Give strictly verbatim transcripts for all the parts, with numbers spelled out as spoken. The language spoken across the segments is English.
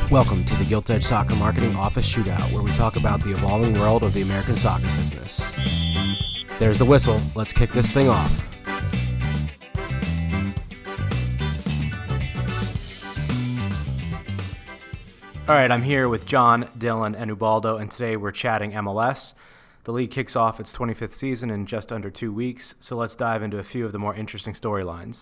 Welcome to the Gilt Edge Soccer Marketing Office Shootout, where we talk about the evolving world of the American soccer business. There's the whistle. Let's kick this thing off. All right, I'm here with John, Dylan, and Ubaldo, and today we're chatting M L S. The league kicks off its twenty-fifth season in just under two weeks, so let's dive into a few of the more interesting storylines.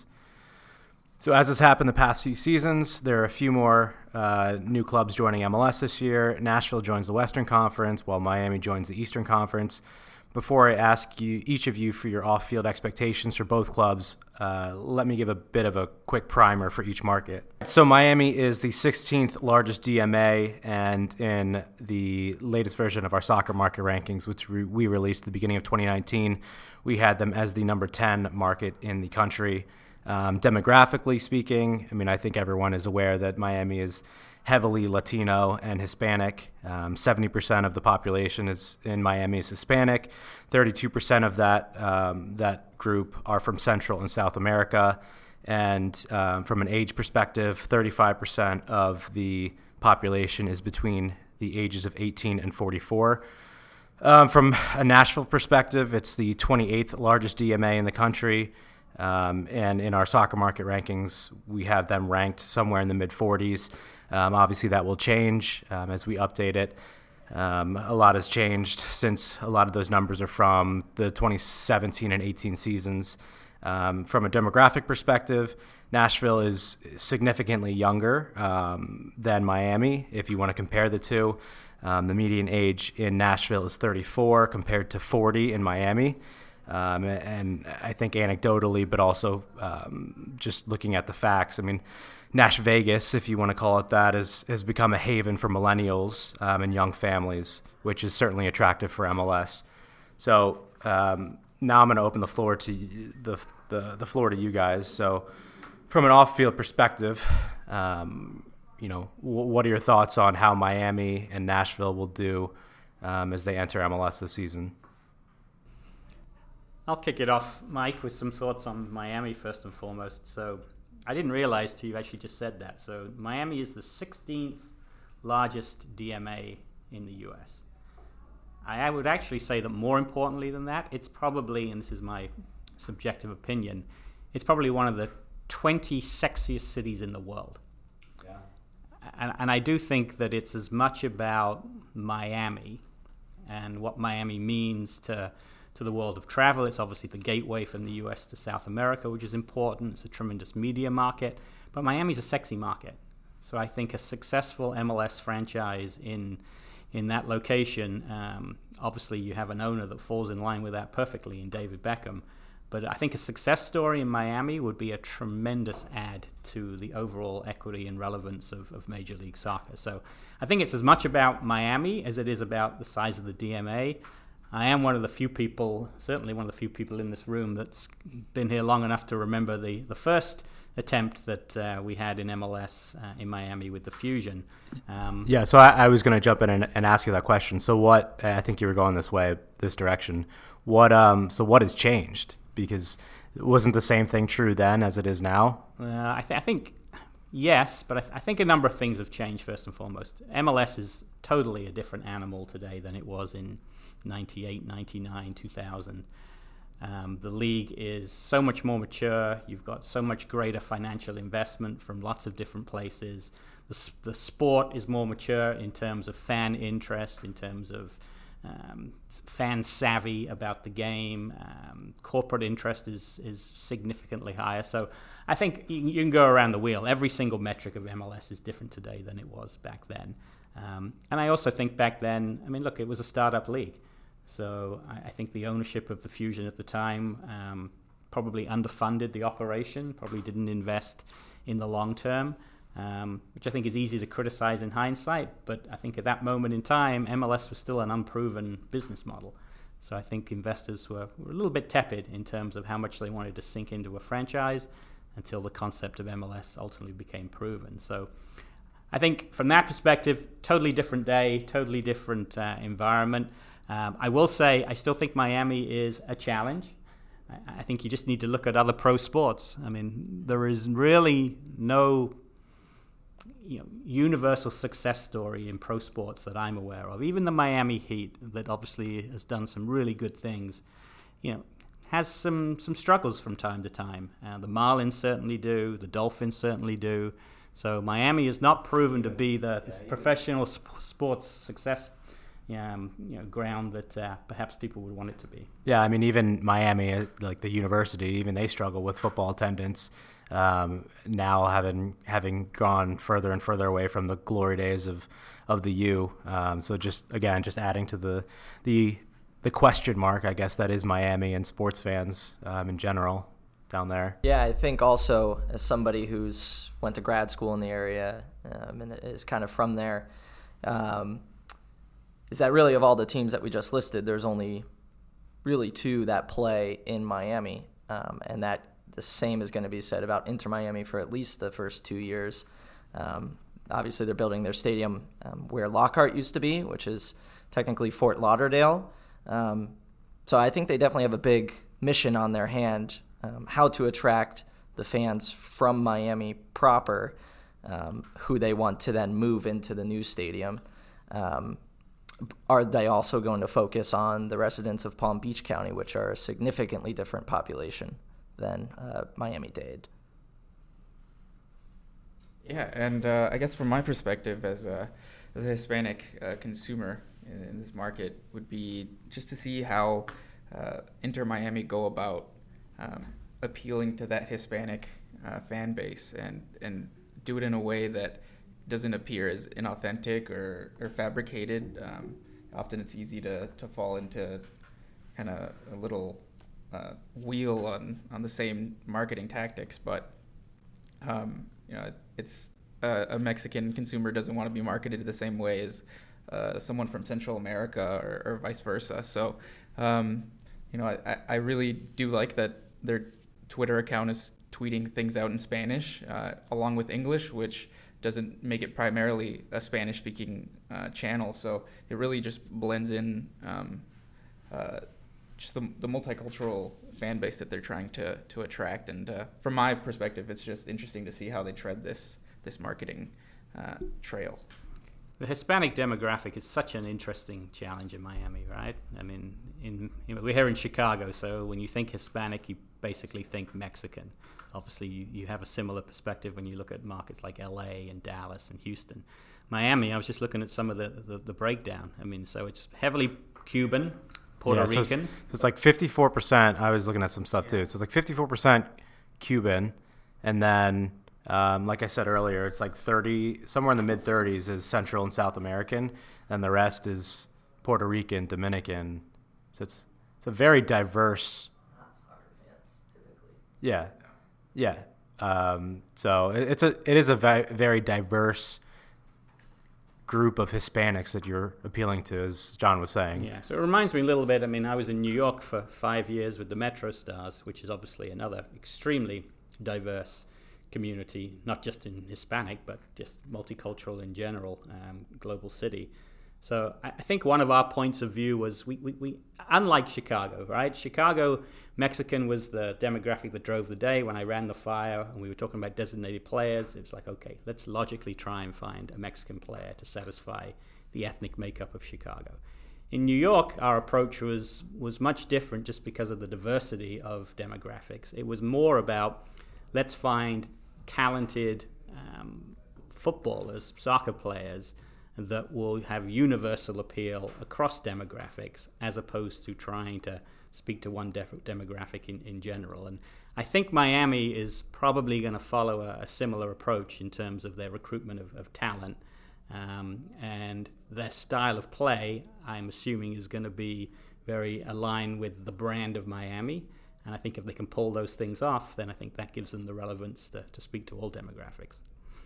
So as has happened the past few seasons, there are a few more uh, new clubs joining M L S this year. Nashville joins the Western Conference, while Miami joins the Eastern Conference. Before I ask you, each of you for your off-field expectations for both clubs, uh, let me give a bit of a quick primer for each market. So Miami is the sixteenth largest D M A, and in the latest version of our soccer market rankings, which re- we released at the beginning of twenty nineteen, we had them as the number ten market in the country. Um, demographically speaking, I mean, I think everyone is aware that Miami is heavily Latino and Hispanic. Um, seventy percent of the population is in Miami is Hispanic. thirty-two percent of that um, that group are from Central and South America. And um, from an age perspective, thirty-five percent of the population is between the ages of eighteen and forty-four. Um, from a Nashville perspective, it's the twenty-eighth largest D M A in the country. Um, and in our soccer market rankings, we have them ranked somewhere in the mid-forties. Um, obviously, that will change um, as we update it. Um, a lot has changed since a lot of those numbers are from the twenty seventeen and eighteen seasons. Um, from a demographic perspective, Nashville is significantly younger um, than Miami. If you want to compare the two, um, the median age in Nashville is thirty-four compared to forty in Miami. Um, and I think anecdotally, but also um, just looking at the facts, I mean, Nash Vegas, if you want to call it that, is, has become a haven for millennials um, and young families, which is certainly attractive for M L S. So um, now I'm going to open the floor to the, the the floor to you guys. So from an off-field perspective, um, you know, w- what are your thoughts on how Miami and Nashville will do um, as they enter M L S this season? I'll kick it off, Mike, with some thoughts on Miami first and foremost. So I didn't realize till you actually just said that. So Miami is the sixteenth largest D M A in the U S. I would actually say that more importantly than that, it's probably, and this is my subjective opinion, it's probably one of the twenty sexiest cities in the world. Yeah. And, and I do think that it's as much about Miami and what Miami means to to the world of travel. It's obviously the gateway from the U S to South America, which is important. It's a tremendous media market. But Miami's a sexy market. So I think a successful M L S franchise in in that location, um, obviously you have an owner that falls in line with that perfectly in David Beckham. But I think a success story in Miami would be a tremendous add to the overall equity and relevance of, of Major League Soccer. So I think it's as much about Miami as it is about the size of the D M A. I am one of the few people, certainly one of the few people in this room that's been here long enough to remember the, the first attempt that uh, we had in M L S uh, in Miami with the Fusion. Um, yeah, so I, I was going to jump in and, and ask you that question. So what, I think you were going this way, this direction. What, um, so what has changed? Because wasn't the same thing true then as it is now? Uh, I, th- I think, yes, but I, th- I think a number of things have changed first and foremost. M L S is totally a different animal today than it was in ninety-eight, ninety-nine, two thousand. Um, the league is so much more mature. You've got so much greater financial investment from lots of different places. The, the sport is more mature in terms of fan interest, in terms of um, fan savvy about the game. Um, corporate interest is, is significantly higher. So I think you, you can go around the wheel. Every single metric of M L S is different today than it was back then. Um, and I also think back then, I mean, look, it was a startup league. So I, I think the ownership of the Fusion at the time um, probably underfunded the operation, probably didn't invest in the long term, um, which I think is easy to criticize in hindsight. But I think at that moment in time, M L S was still an unproven business model. So I think investors were, were a little bit tepid in terms of how much they wanted to sink into a franchise until the concept of M L S ultimately became proven. So I think from that perspective, totally different day, totally different uh, environment. Um, I will say I still think Miami is a challenge. I, I think you just need to look at other pro sports. I mean, there is really no you know, universal success story in pro sports that I'm aware of. Even the Miami Heat, that obviously has done some really good things, you know, has some, some struggles from time to time. Uh, the Marlins certainly do. The Dolphins certainly do. So Miami is not proven to be the professional sp- sports success um, you know, ground that uh, perhaps people would want it to be. Yeah, I mean, even Miami, like the university, even they struggle with football attendance. Um, now having having gone further and further away from the glory days of, of the U. Um, so just again, just adding to the the the question mark, I guess, that is Miami and sports fans um, in general down there. Yeah, I think also as somebody who's went to grad school in the area um, and is kind of from there, um, is that really of all the teams that we just listed, there's only really two that play in Miami, um, and that the same is going to be said about Inter Miami for at least the first two years. Um, obviously, they're building their stadium um, where Lockhart used to be, which is technically Fort Lauderdale. Um, so I think they definitely have a big mission on their hand, um, how to attract the fans from Miami proper, um, who they want to then move into the new stadium. Um, are they also going to focus on the residents of Palm Beach County, which are a significantly different population than uh, Miami-Dade? Yeah, and uh, I guess from my perspective as a as a Hispanic uh, consumer in, in this market would be just to see how uh, Inter Miami go about um, appealing to that Hispanic uh, fan base and and do it in a way that doesn't appear as inauthentic or, or fabricated. Um, often it's easy to, to fall into kind of a little uh, wheel on, on the same marketing tactics, but um, you know, it's uh, a Mexican consumer doesn't want to be marketed the same way as uh, someone from Central America or, or vice versa. So, um, you know, I, I really do like that their Twitter account is tweeting things out in Spanish uh, along with English, which doesn't make it primarily a Spanish-speaking uh, channel. So it really just blends in um, uh, just the, the multicultural fan base that they're trying to to attract. And uh, from my perspective, it's just interesting to see how they tread this this marketing uh, trail. The Hispanic demographic is such an interesting challenge in Miami, right? I mean, in you know, we're here in Chicago, so when you think Hispanic, you basically think Mexican. Obviously, you, you have a similar perspective when you look at markets like L A and Dallas and Houston. Miami, I was just looking at some of the, the, the breakdown. I mean, so it's heavily Cuban, Puerto yeah, so Rican. It's, so it's like fifty-four percent. I was looking at some stuff yeah. too. So it's like fifty-four percent Cuban, and then um, like I said earlier, it's like thirty, somewhere in the mid thirties is Central and South American, and the rest is Puerto Rican, Dominican. So it's it's a very diverse. Not soccer fans, typically. Yeah, yeah. Um, so it, it's a it is a vi- very diverse group of Hispanics that you're appealing to, as John was saying. Yeah, so it reminds me a little bit, I mean, I was in New York for five years with the Metro Stars, which is obviously another extremely diverse community, not just in Hispanic, but just multicultural in general, um, global city. So I think one of our points of view was, we, we, we unlike Chicago, right? Chicago, Mexican was the demographic that drove the day. When I ran the fire and we were talking about designated players, it was like, okay, let's logically try and find a Mexican player to satisfy the ethnic makeup of Chicago. In New York, our approach was, was much different just because of the diversity of demographics. It was more about, let's find talented um, footballers, soccer players, that will have universal appeal across demographics as opposed to trying to speak to one def- demographic in, in general. And I think Miami is probably going to follow a, a similar approach in terms of their recruitment of, of talent. Um, and their style of play, I'm assuming, is going to be very aligned with the brand of Miami. And I think if they can pull those things off, then I think that gives them the relevance to, to speak to all demographics.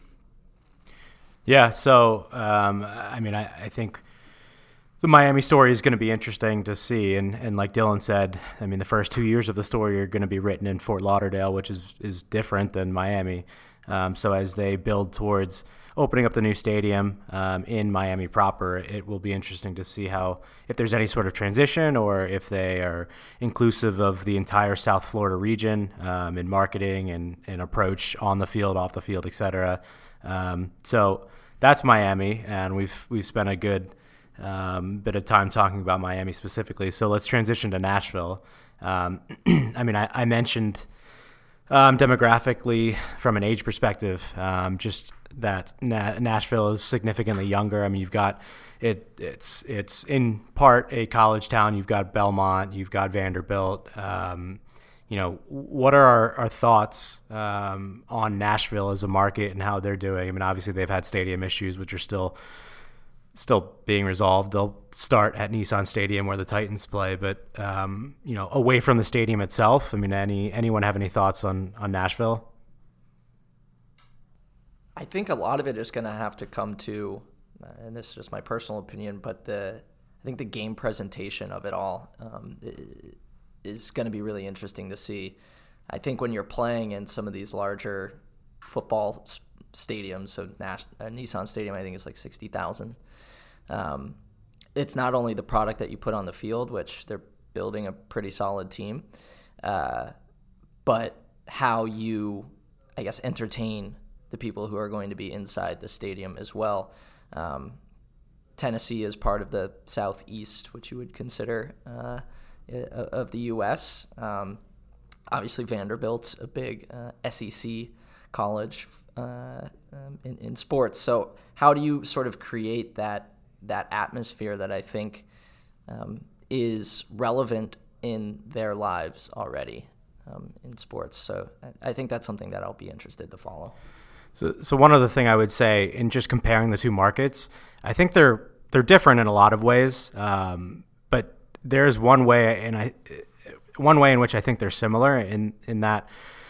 Yeah, so, um, I mean, I, I think the Miami story is going to be interesting to see. And, and like Dylan said, I mean, the first two years of the story are going to be written in Fort Lauderdale, which is, is different than Miami. Um, so as they build towards opening up the new stadium um, in Miami proper, it will be interesting to see how, if there's any sort of transition or if they are inclusive of the entire South Florida region um, in marketing and, and approach on the field, off the field, et cetera. Um, so that's Miami, and we've we've spent a good um, bit of time talking about Miami specifically. So let's transition to Nashville. Um, I mean, I, I mentioned um, demographically from an age perspective, um, just that Na- Nashville is significantly younger. I mean, you've got it. It's it's in part a college town. You've got Belmont. You've got Vanderbilt. Um, you know, what are our, our thoughts um, on Nashville as a market and how they're doing? I mean, obviously they've had stadium issues, which are still still being resolved. They'll start at Nissan Stadium where the Titans play, but um, you know, away from the stadium itself. I mean, any anyone have any thoughts on on Nashville? I think a lot of it is going to have to come to, uh, and this is just my personal opinion, but the I think the game presentation of it all. Um, it, is going to be really interesting to see. I think when you're playing in some of these larger football s- stadiums, so Nash- uh, Nissan Stadium, I think is like sixty thousand. Um, it's not only the product that you put on the field, which they're building a pretty solid team, uh, but how you, I guess, entertain the people who are going to be inside the stadium as well. Um, Tennessee is part of the Southeast, which you would consider uh, of the U S. Um, obviously, Vanderbilt's a big uh, S E C college uh, um, in, in sports. So how do you sort of create that that atmosphere that I think um, is relevant in their lives already um, in sports? So I, I think that's something that I'll be interested to follow. So, so one other thing I would say in just comparing the two markets, I think they're they're different in a lot of ways. Um, but there's one way, and I, one way in which I think they're similar in, in that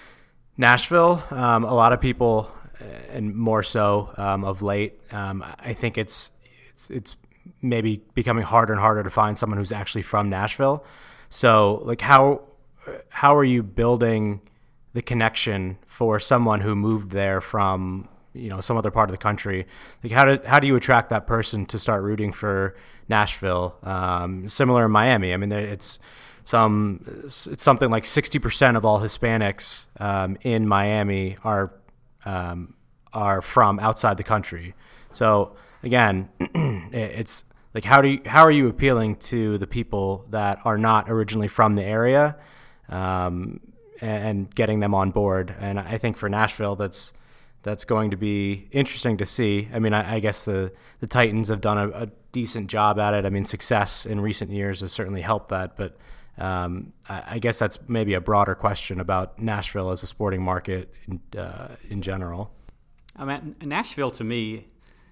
Nashville, um, a lot of people, and more so um, of late, um, I think it's, it's it's maybe becoming harder and harder to find someone who's actually from Nashville. So, like, how how are you building the connection for someone who moved there from, you know, some other part of the country? Like, how do how do you attract that person to start rooting for Nashville? Um, similar in Miami. I mean, it's some it's something like sixty percent of all Hispanics um, in Miami are um, are from outside the country. So again, it's like, how do you, how are you appealing to the people that are not originally from the area, um, and getting them on board? And I think for Nashville, that's that's going to be interesting to see. I mean, I, I guess the, the Titans have done a, a decent job at it. I mean, success in recent years has certainly helped that. But um, I, I guess that's maybe a broader question about Nashville as a sporting market in, uh, in general. I mean, Nashville to me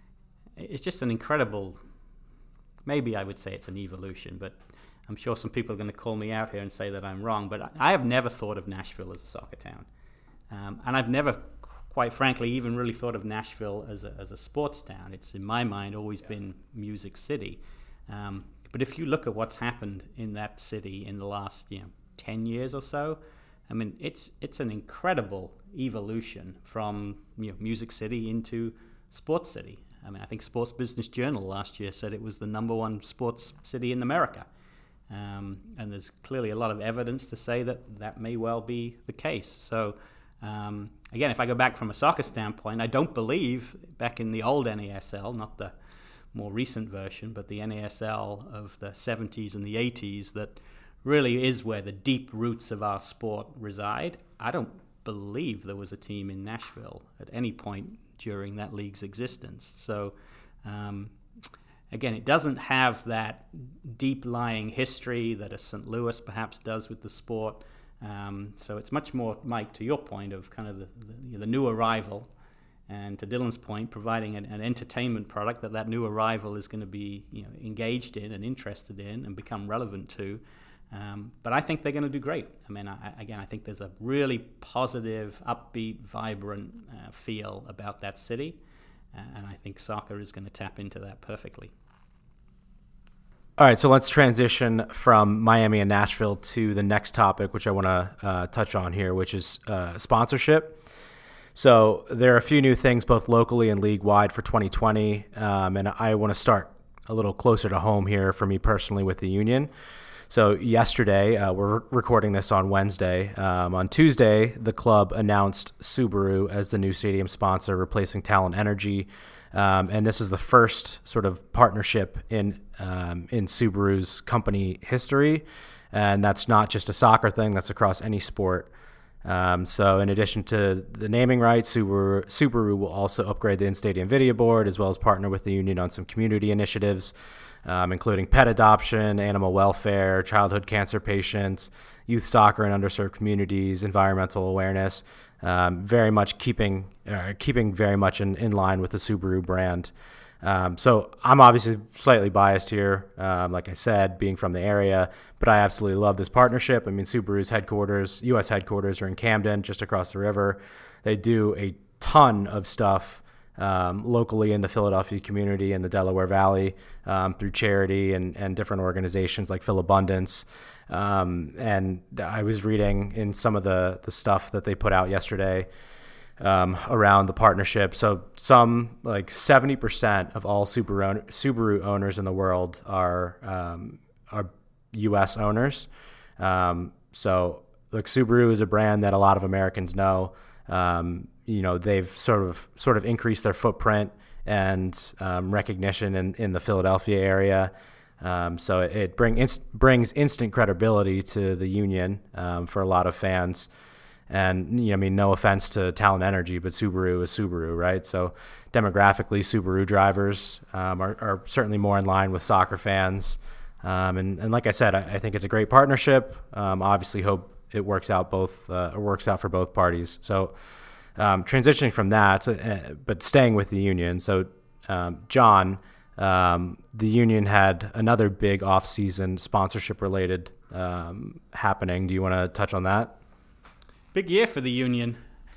is just an incredible, maybe I would say it's an evolution, but I'm sure some people are going to call me out here and say that I'm wrong. But I have never thought of Nashville as a soccer town. Um, and I've never, quite frankly, even really thought of Nashville as a, as a sports town. It's, in my mind, always been Music City. Um, but if you look at what's happened in that city in the last, you know, ten years or so, I mean, it's it's an incredible evolution from, you know, Music City into Sports City. I mean, I think Sports Business Journal last year said it was the number one sports city in America. Um, and there's clearly a lot of evidence to say that that may well be the case. So, um, again, if I go back from a soccer standpoint, I don't believe back in the old N A S L, not the more recent version, but the N A S L of the seventies and the eighties, that really is where the deep roots of our sport reside. I don't believe there was a team in Nashville at any point during that league's existence. So, um, again, it doesn't have that deep-lying history that a Saint Louis perhaps does with the sport. Um, so it's much more, Mike, to your point of kind of the, the, the new arrival, and to Dylan's point, providing an, an entertainment product that that new arrival is going to be, you know, engaged in and interested in and become relevant to. Um, but I think they're going to do great. I mean, I, again, I think there's a really positive, upbeat, vibrant uh, feel about that city. Uh, and I think soccer is going to tap into that perfectly. All right, so let's transition from Miami and Nashville to the next topic, which I want to uh, touch on here, which is uh, sponsorship. So there are a few new things, both locally and league-wide for twenty twenty, um, and I want to start a little closer to home here for me personally with the Union. So yesterday, uh, we're recording this on Wednesday. Um, on Tuesday, the club announced Subaru as the new stadium sponsor, replacing Talon Energy. Um, and this is the first sort of partnership in um, in Subaru's company history. And that's not just a soccer thing, that's across any sport. Um, so in addition to the naming rights, Subaru, Subaru will also upgrade the in-stadium video board, as well as partner with the union on some community initiatives, um, including pet adoption, animal welfare, childhood cancer patients, youth soccer in underserved communities, environmental awareness, um, very much keeping uh, keeping very much in, in line with the Subaru brand. Um, so I'm obviously slightly biased here, um, like I said, being from the area, but I absolutely love this partnership. I mean, Subaru's headquarters, U S headquarters are in Camden, just across the river. They do a ton of stuff um, locally in the Philadelphia community and the Delaware Valley um, through charity and, and different organizations like Philabundance. Um, and I was reading in some of the, the stuff that they put out yesterday Um, around the partnership. So some like seventy percent of all Subaru, own, Subaru owners in the world are um, are U S owners. Um, so like Subaru is a brand that a lot of Americans know. Um, you know, they've sort of sort of increased their footprint and um, recognition in, in the Philadelphia area. Um, so it, it bring inst- brings instant credibility to the union um, for a lot of fans. And, you know, I mean, no offense to Talon Energy, but Subaru is Subaru, right? So demographically, Subaru drivers um, are, are certainly more in line with soccer fans. Um, and, and like I said, I, I think it's a great partnership. Um, obviously hope it works out both, uh, it works out for both parties. So um, transitioning from that, uh, but staying with the union. So um, John, um, the union had another big off-season sponsorship-related um, happening. Do you want to touch on that? Big year for the union,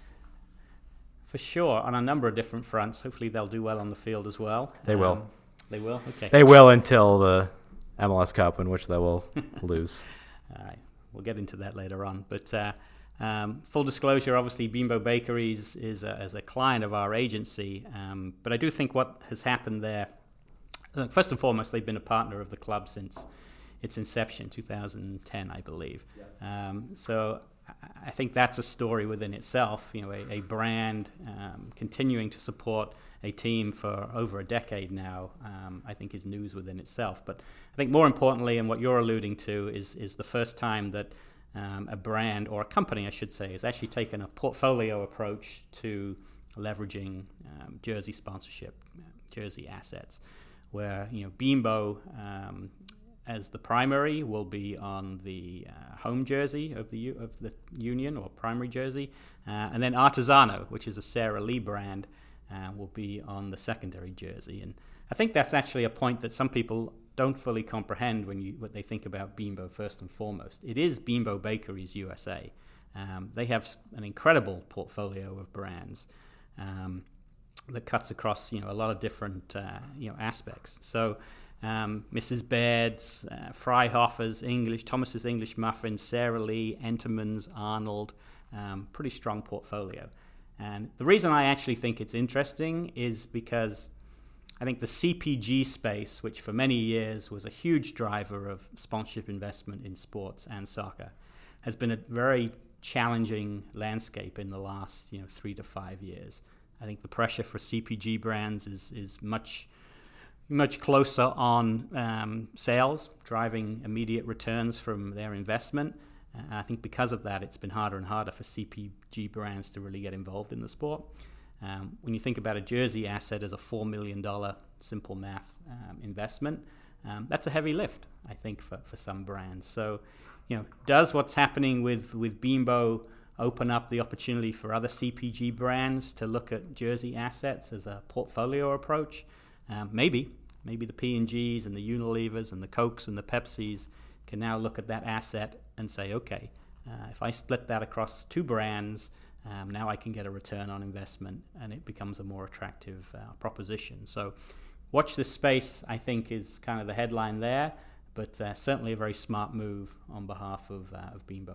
for sure, on a number of different fronts. Hopefully they'll do well on the field as well. They will. Um, they will? Okay. They will until the M L S Cup, in which they will lose. All right. We'll get into that later on. But uh, um, full disclosure, obviously, Bimbo Bakeries is a, is a client of our agency. Um, but I do think what has happened there, uh, first and foremost, they've been a partner of the club since its inception, two thousand ten, I believe. Yeah. Um, so I think that's a story within itself, you know, a, a brand um, continuing to support a team for over a decade now, um, I think is news within itself. But I think more importantly, and what you're alluding to, is is the first time that um, a brand, or a company, I should say, has actually taken a portfolio approach to leveraging um, jersey sponsorship, jersey assets, where, you know, Bimbo, um, as the primary, will be on the uh, home jersey of the U- of the union, or primary jersey, uh, and then Artigiano, which is a Sara Lee brand, uh, will be on the secondary jersey. And I think that's actually a point that some people don't fully comprehend when you what they think about Bimbo first and foremost. It is Bimbo Bakeries U S A. Um, they have an incredible portfolio of brands um, that cuts across, you know, a lot of different uh, you know aspects. So. Um, Missus Baird's, uh, Freihofer's English, Thomas's English Muffins, Sara Lee, Enterman's, Arnold, um, pretty strong portfolio. And the reason I actually think it's interesting is because I think the C P G space, which for many years was a huge driver of sponsorship investment in sports and soccer, has been a very challenging landscape in the last, you know, three to five years. I think the pressure for C P G brands is is much much closer on um, sales, driving immediate returns from their investment. Uh, I think because of that, it's been harder and harder for C P G brands to really get involved in the sport. Um, when you think about a jersey asset as a four million dollars simple math um, investment, um, that's a heavy lift, I think, for, for some brands. So, you know, does what's happening with, with Bimbo open up the opportunity for other C P G brands to look at jersey assets as a portfolio approach? Um, maybe. Maybe the P and Gs and the Unilevers and the Cokes and the Pepsis can now look at that asset and say, okay, uh, if I split that across two brands, um, now I can get a return on investment, and it becomes a more attractive uh, proposition. So watch this space, I think, is kind of the headline there, but uh, certainly a very smart move on behalf of, uh, of Bimbo.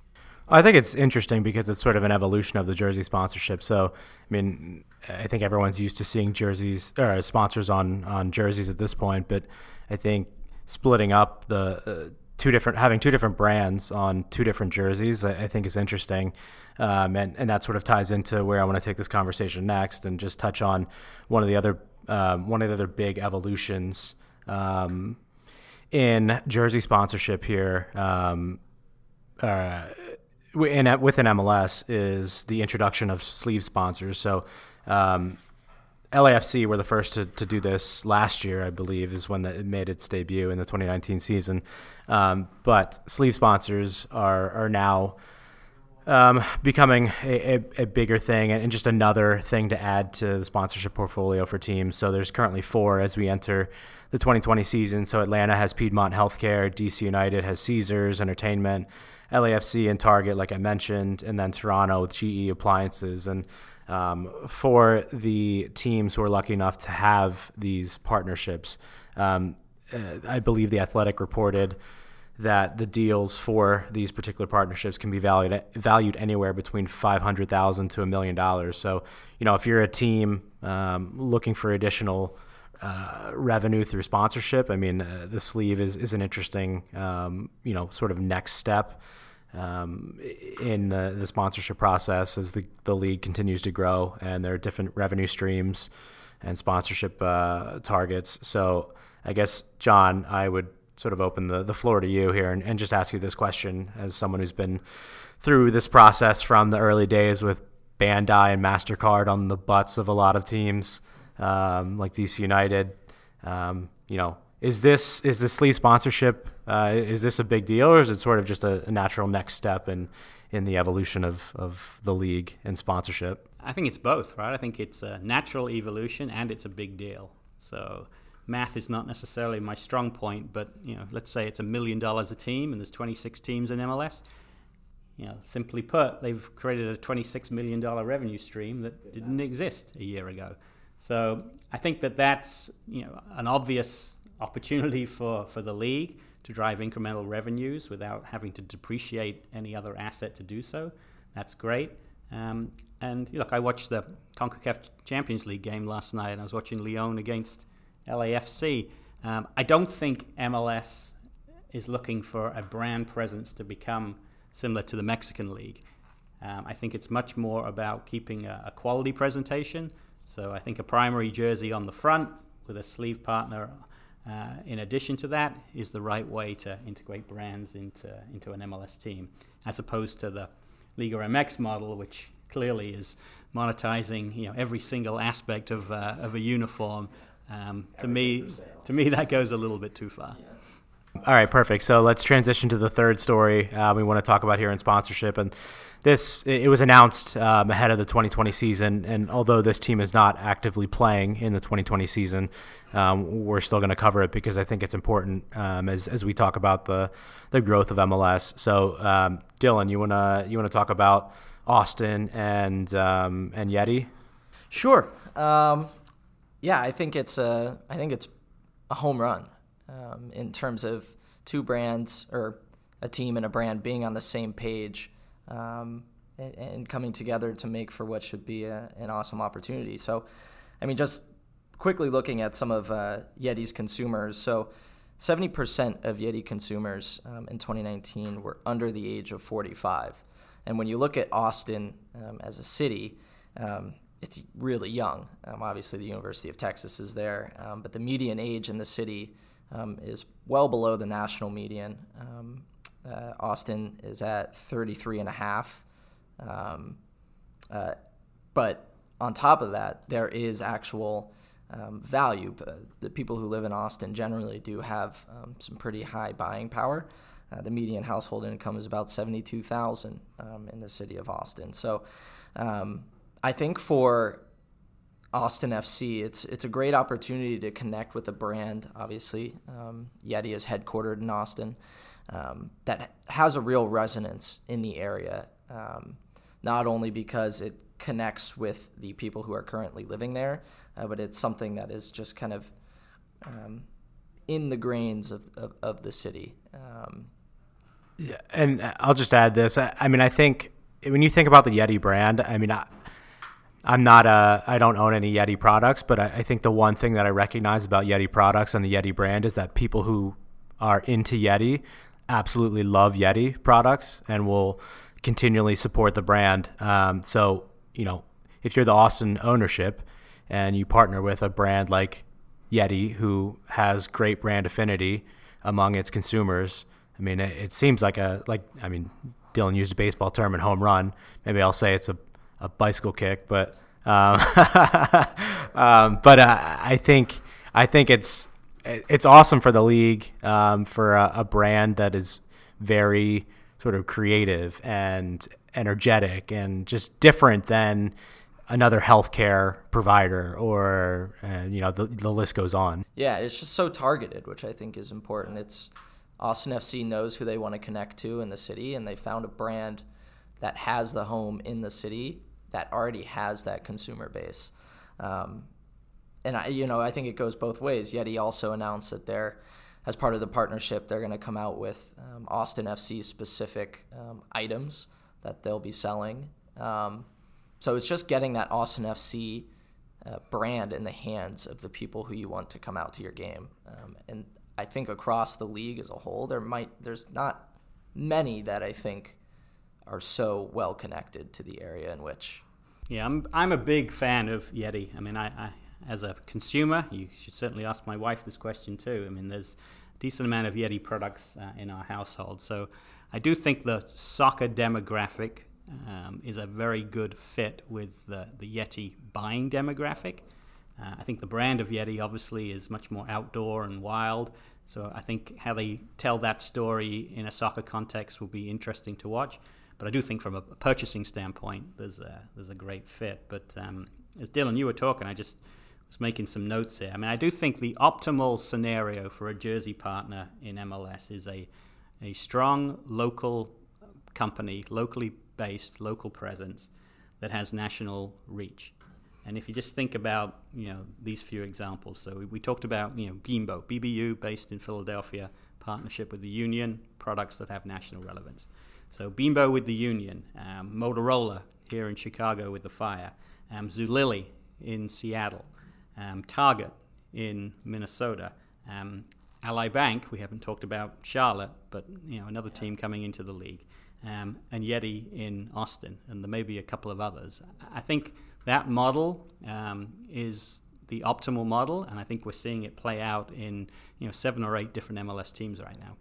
I think it's interesting because it's sort of an evolution of the jersey sponsorship. So, I mean, I think everyone's used to seeing jerseys or sponsors on, on jerseys at this point, but I think splitting up the uh, two different having two different brands on two different jerseys, I, I think is interesting, um, and and that sort of ties into where I want to take this conversation next, and just touch on one of the other um, one of the other big evolutions um, in jersey sponsorship here. Um, uh, in within M L S is the introduction of sleeve sponsors. So. Um, L A F C were the first to, to do this last year, I believe, is when it made its debut in the twenty nineteen season. Um, but sleeve sponsors are are now um, becoming a, a, a bigger thing, and just another thing to add to the sponsorship portfolio for teams. So there's currently four as we enter the twenty twenty season. So Atlanta has Piedmont Healthcare, D C United has Caesars Entertainment, L A F C and Target, like I mentioned, and then Toronto with G E Appliances. And Um, for the teams who are lucky enough to have these partnerships, um, uh, I believe The Athletic reported that the deals for these particular partnerships can be valued valued anywhere between five hundred thousand dollars to a million dollars. So, you know, if you're a team um, looking for additional uh, revenue through sponsorship, I mean, uh, the sleeve is, is an interesting, um, you know, sort of next step Um, in the, the sponsorship process as the, the league continues to grow, and there are different revenue streams and sponsorship uh, targets. So I guess, John, I would sort of open the, the floor to you here and, and just ask you this question as someone who's been through this process from the early days with Bandai and MasterCard on the butts of a lot of teams um, like D C United. Um, you know, Is this is the sleeve sponsorship, uh, is this a big deal, or is it sort of just a, a natural next step in, in the evolution of, of the league and sponsorship? I think it's both, right? I think it's a natural evolution and it's a big deal. So math is not necessarily my strong point, but you know, let's say it's a million dollars a team and there's twenty-six teams in M L S. You know, simply put, they've created a twenty-six million dollars revenue stream that didn't exist a year ago. So I think that that's, you know, an obvious opportunity for, for the league to drive incremental revenues without having to depreciate any other asset to do so. That's great. Um, and look, I watched the CONCACAF Champions League game last night, and I was watching Lyon against L A F C. Um, I don't think M L S is looking for a brand presence to become similar to the Mexican League. Um, I think it's much more about keeping a, a quality presentation. So I think a primary jersey on the front with a sleeve partner Uh, in addition to that is the right way to integrate brands into into an M L S team, as opposed to the Liga M X model, which clearly is monetizing, you know, every single aspect of uh, of a uniform. Um, to me, to me, that goes a little bit too far. All right, perfect. So let's transition to the third story uh, we want to talk about here in sponsorship. And this, it was announced um, ahead of the twenty twenty season. And although this team is not actively playing in the twenty twenty season, um, we're still going to cover it because I think it's important um, as as we talk about the the growth of M L S. So, um, Dylan, you wanna you wanna talk about Austin and um, and Yeti? Sure. Um, yeah, I think it's a I think it's a home run. Um, in terms of two brands or a team and a brand being on the same page um, and, and coming together to make for what should be a, an awesome opportunity. So, I mean, just quickly looking at some of uh, Yeti's consumers. So seventy percent of Yeti consumers um, in twenty nineteen were under the age of forty-five. And when you look at Austin um, as a city, um, it's really young. Um, obviously, the University of Texas is there, um, but the median age in the city Um, is well below the national median. Um, uh, Austin is at thirty-three and a half. Um, uh, but on top of that, there is actual um, value. The people who live in Austin generally do have um, some pretty high buying power. Uh, the median household income is about seventy-two thousand dollars um, in the city of Austin. So um, I think for Austin F C, it's it's a great opportunity to connect with a brand. Obviously, um, Yeti is headquartered in Austin, um, that has a real resonance in the area. Um, not only because it connects with the people who are currently living there, uh, but it's something that is just kind of um, in the grains of, of, of the city. Um, yeah, and I'll just add this. I, I mean, I think when you think about the Yeti brand, I mean, I, I'm not a, I don't own any Yeti products, but I, I think the one thing that I recognize about Yeti products and the Yeti brand is that people who are into Yeti absolutely love Yeti products and will continually support the brand. Um, so, you know, if you're the Austin ownership and you partner with a brand like Yeti, who has great brand affinity among its consumers, I mean, it, it seems like a, like, I mean, Dylan used a baseball term in home run. Maybe I'll say it's a, a bicycle kick, but, um, um, but uh, I think, I think it's, it's awesome for the league, um, for a, a brand that is very sort of creative and energetic and just different than another healthcare provider, or uh, you know, the the list goes on. Yeah, it's just so targeted, which I think is important. It's Austin F C knows who they want to connect to in the city, and they found a brand that has the home in the city that already has that consumer base. Um, and I, you know, I think it goes both ways. Yeti also announced that they're, as part of the partnership, they're going to come out with um, Austin F C specific um, items that they'll be selling. Um, So it's just getting that Austin F C uh, brand in the hands of the people who you want to come out to your game. Um, and I think across the league as a whole, there might there's not many that I think are so well connected to the area in which. Yeah, I'm I'm a big fan of Yeti. I mean, I, I as a consumer, you should certainly ask my wife this question too. I mean, there's a decent amount of Yeti products uh, in our household. So I do think the soccer demographic Um, is a very good fit with the, the Yeti buying demographic. Uh, I think the brand of Yeti obviously is much more outdoor and wild, so I think how they tell that story in a soccer context will be interesting to watch. But I do think from a purchasing standpoint, there's a, there's a great fit. But um, as Dylan, you were talking, I just was making some notes here. I mean, I do think the optimal scenario for a jersey partner in M L S is a, a strong local company, locally based local presence that has national reach. And if you just think about, you know, these few examples, so we, we talked about, you know, Bimbo, B B U based in Philadelphia, partnership with the Union, products that have national relevance. So Bimbo with the Union, um, Motorola here in Chicago with the Fire, um, Zulily in Seattle, um, Target in Minnesota, um, Ally Bank, we haven't talked about Charlotte, but, you know, another team coming into the league. Um, and Yeti in Austin, and there may be a couple of others. I think that model um, is the optimal model, and I think we're seeing it play out in, you know, seven or eight different M L S teams right now.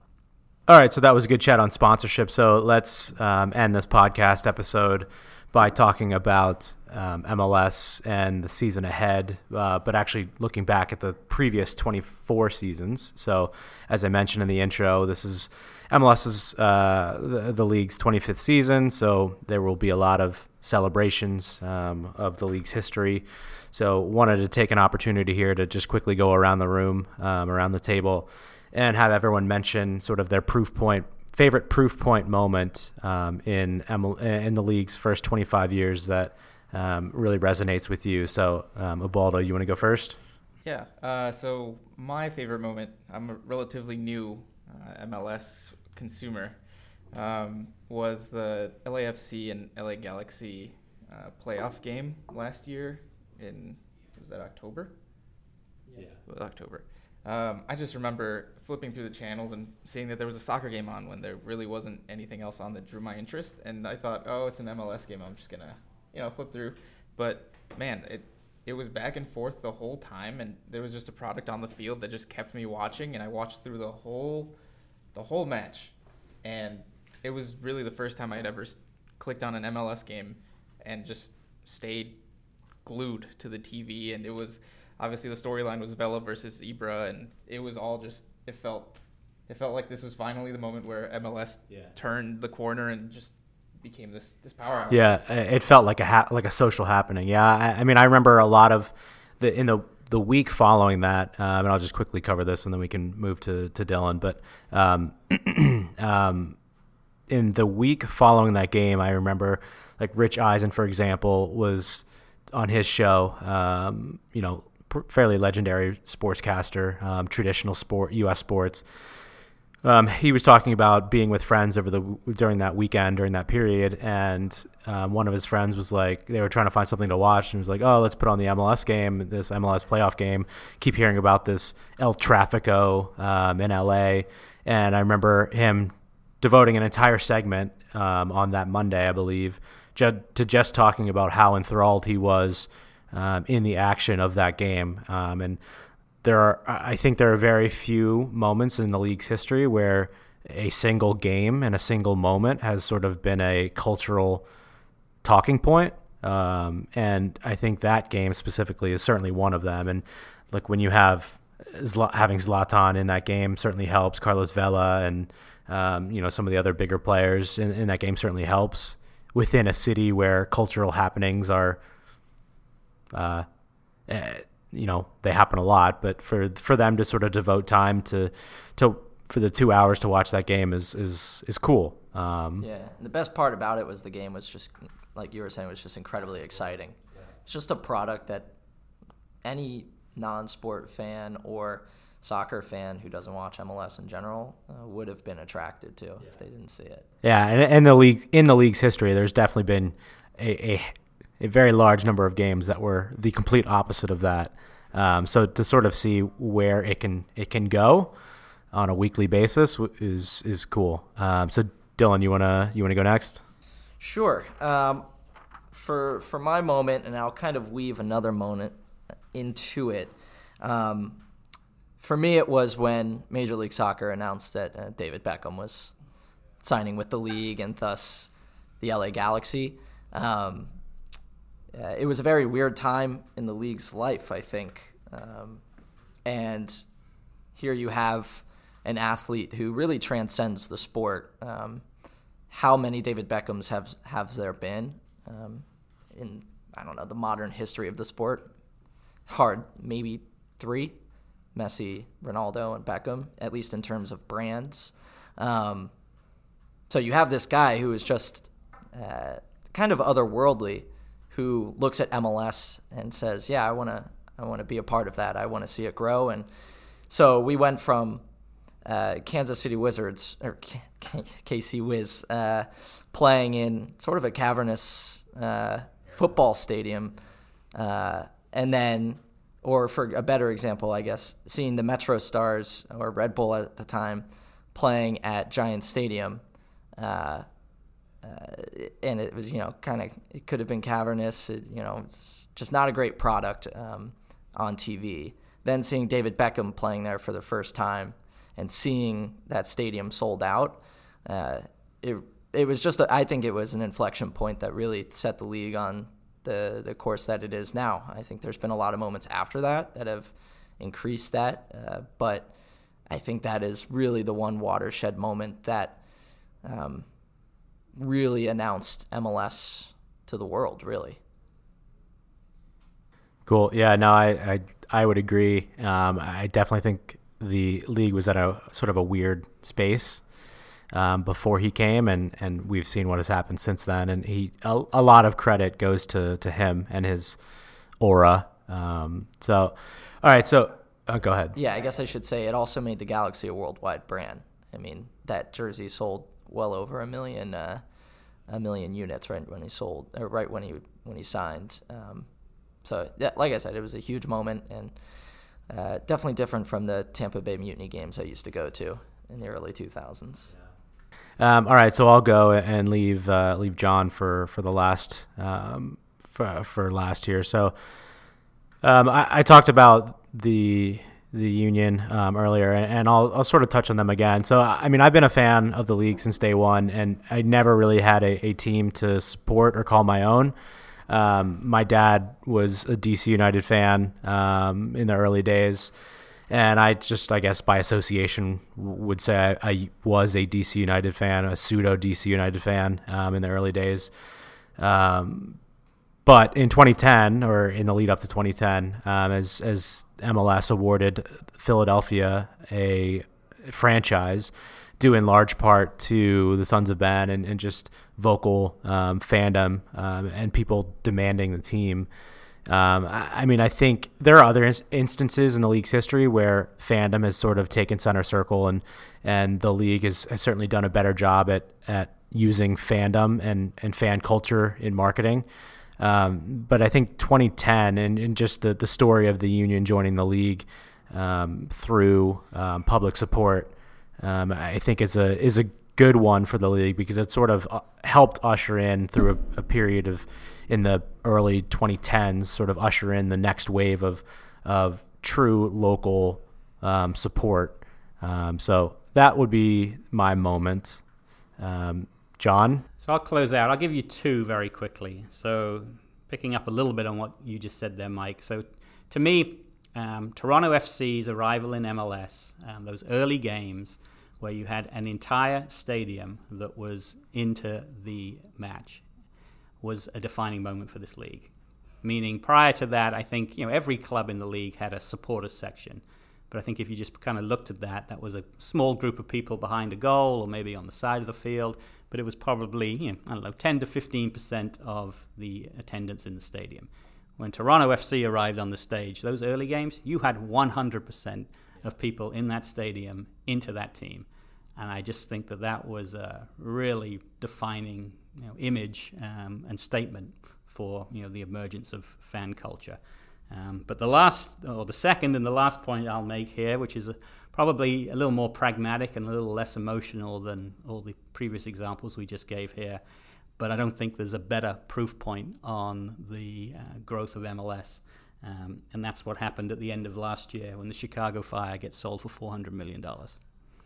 All right, so that was a good chat on sponsorship. So let's um, end this podcast episode by talking about um, M L S and the season ahead, uh, but actually looking back at the previous twenty-four seasons. So as I mentioned in the intro, this is MLS's uh, the, the league's twenty-fifth season, so there will be a lot of celebrations um, of the league's history. So wanted to take an opportunity here to just quickly go around the room, um, around the table, and have everyone mention sort of their proof point, favorite proof point moment um, in M L, in the league's first twenty-five years that um, really resonates with you. So um, Ubaldo, you want to go first? Yeah. Uh, so my favorite moment, I'm a relatively new uh, M L S consumer, um, was the L A F C and L A Galaxy uh, playoff game last year in, was that October? Yeah. It was October. Um, I just remember flipping through the channels and seeing that there was a soccer game on when there really wasn't anything else on that drew my interest. And I thought, oh, it's an M L S game. I'm just going to, you know, flip through. But, man, it it was back and forth the whole time. And there was just a product on the field that just kept me watching. And I watched through the whole the whole match. And it was really the first time I had ever clicked on an M L S game and just stayed glued to the T V. And it was... Obviously, the storyline was Vela versus Ibra, and it was all just, it felt it felt like this was finally the moment where M L S yeah. turned the corner and just became this, this powerhouse. Yeah, it felt like a ha- like a social happening. Yeah, I, I mean, I remember a lot of, the in the the week following that, um, and I'll just quickly cover this and then we can move to, to Dylan, but um, um, in the week following that game, I remember, like, Rich Eisen, for example, was on his show, um, you know, fairly legendary sportscaster, um, traditional sport, U S sports. Um, he was talking about being with friends over the during that weekend, during that period, and um, one of his friends was like, they were trying to find something to watch, and he was like, oh, let's put on the M L S game, this M L S playoff game. Keep hearing about this El Tráfico um, in L A, And I remember him devoting an entire segment um, on that Monday, I believe, ju- to just talking about how enthralled he was um, in the action of that game. Um, and there are, I think there are very few moments in the league's history where a single game and a single moment has sort of been a cultural talking point. Um, and I think that game specifically is certainly one of them. And like when you have Zla- having Zlatan in that game certainly helps. Carlos Vela and um, you know, some of the other bigger players in, in that game certainly helps within a city where cultural happenings are, uh, eh, you know, they happen a lot. But for for them to sort of devote time to to for the two hours to watch that game is is is cool. Um, yeah, and the best part about it was the game was just, like you were saying, was just incredibly exciting. It's just a product that any non-sport fan or soccer fan who doesn't watch M L S in general uh, would have been attracted to yeah. if they didn't see it. Yeah, and in the league, in the league's history, there's definitely been a, a a very large number of games that were the complete opposite of that. Um, so to sort of see where it can it can go on a weekly basis is is cool. Um, so Dylan, you wanna you wanna go next? Sure. Um, for for my moment, and I'll kind of weave another moment into it. Um, for me, it was when Major League Soccer announced that uh, David Beckham was signing with the league and thus the L A Galaxy. Um, uh, it was a very weird time in the league's life, I think. Um, and here you have an athlete who really transcends the sport. Um, how many David Beckhams have have there been um, in, I don't know, the modern history of the sport? Hard, maybe three. Messi, Ronaldo, and Beckham, at least in terms of brands. Um, so you have this guy who is just uh, kind of otherworldly, who looks at M L S and says, yeah, I want to I want to be a part of that. I want to see it grow. And so we went from uh, Kansas City Wizards, or K- K- KC Wiz, uh, playing in sort of a cavernous uh, football stadium, uh, and then, or for a better example, I guess, seeing the Metro Stars, or Red Bull at the time, playing at Giant Stadium. Uh, uh, and it was, you know, kind of, it could have been cavernous, it, you know, it's just not a great product um, on T V. Then seeing David Beckham playing there for the first time and seeing that stadium sold out, uh, it it was just, a, I think it was an inflection point that really set the league on the the course that it is now. I think there's been a lot of moments after that that have increased that, uh, but I think that is really the one watershed moment that um, really announced M L S to the world, really. Cool. Yeah, no, I I, I would agree. Um, I definitely think the league was at a sort of a weird space um, before he came, and, and we've seen what has happened since then. And he a, a lot of credit goes to, to him and his aura. Um, so, all right, so uh, go ahead. Yeah, I guess I should say it also made the Galaxy a worldwide brand. I mean, that jersey sold well over a million uh, a million units right when he sold, or right when he when he signed. Um, so, yeah, like I said, it was a huge moment, and uh, definitely different from the Tampa Bay Mutiny games I used to go to in the early two thousands. Um, all right, so I'll go and leave uh, leave John for for the last um, for, for last year. So um, I, I talked about the the Union um, earlier, and I'll I'll sort of touch on them again. So I mean, I've been a fan of the league since day one, and I never really had a, a team to support or call my own. Um, my dad was a D C United fan um, in the early days, and I just, I guess by association, would say I, I was a D C United fan, a pseudo D C United fan um, in the early days. Um, but in twenty ten, or in the lead up to twenty ten, um, as as M L S awarded Philadelphia a franchise, due in large part to the Sons of Ben and, and just vocal um, fandom um, and people demanding the team. Um, I, I mean, I think there are other ins- instances in the league's history where fandom has sort of taken center circle, and and the league has, has certainly done a better job at, at using fandom and, and fan culture in marketing. Um, but I think twenty ten and, and just the, the story of the Union joining the league um, through um, public support um, I think is a is a good one for the league because it sort of helped usher in through a, a period of in the early twenty tens, sort of usher in the next wave of of true local um, support. Um, so that would be my moment. Um, John? So I'll close out. I'll give you two very quickly. So picking up a little bit on what you just said there, Mike. So to me, um, Toronto F C's arrival in M L S, um, those early games where you had an entire stadium that was into the match, was a defining moment for this league. Meaning prior to that, I think you know every club in the league had a supporters section. But I think if you just kind of looked at that, that was a small group of people behind a goal or maybe on the side of the field. But it was probably, you know, I don't know, ten to fifteen percent of the attendance in the stadium. When Toronto F C arrived on the stage, those early games, you had one hundred percent of people in that stadium into that team. And I just think that that was a really defining you know, image um, and statement for you know the emergence of fan culture. Um, but the last, or the second and the last point I'll make here, which is a, probably a little more pragmatic and a little less emotional than all the previous examples we just gave here, but I don't think there's a better proof point on the uh, growth of M L S. Um, and that's what happened at the end of last year when the Chicago Fire gets sold for four hundred million dollars.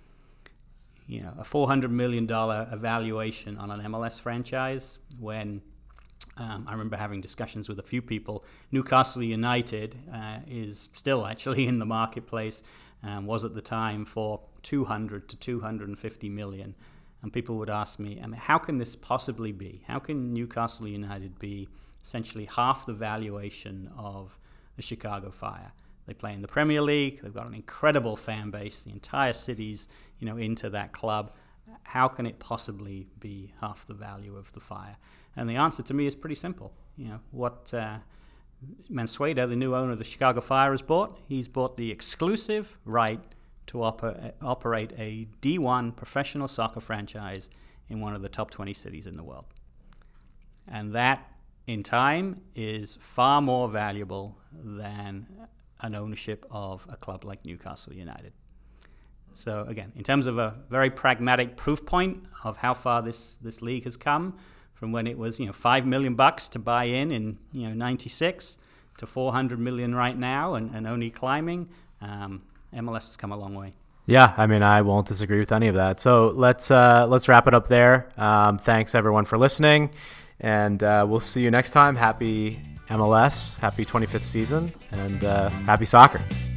You know, a four hundred million dollars evaluation on an M L S franchise when Um, I remember having discussions with a few people. Newcastle United uh, is still actually in the marketplace, um, was at the time for two hundred to two hundred fifty million. And people would ask me, I mean, how can this possibly be? How can Newcastle United be essentially half the valuation of the Chicago Fire? They play in the Premier League. They've got an incredible fan base. The entire city's, you know, into that club. How can it possibly be half the value of the Fire? And the answer to me is pretty simple. You know, what uh, Mansueto, the new owner of the Chicago Fire, has bought, he's bought the exclusive right to oper- operate a D one professional soccer franchise in one of the top twenty cities in the world. And that, in time, is far more valuable than an ownership of a club like Newcastle United. So, again, in terms of a very pragmatic proof point of how far this, this league has come, from when it was, you know, five million bucks to buy in in, you know, ninety-six to four hundred million right now and, and only climbing, um, M L S has come a long way. Yeah, I mean, I won't disagree with any of that. So let's uh, let's wrap it up there. Um, thanks everyone for listening, and uh, we'll see you next time. Happy M L S, happy twenty-fifth season, and uh, happy soccer.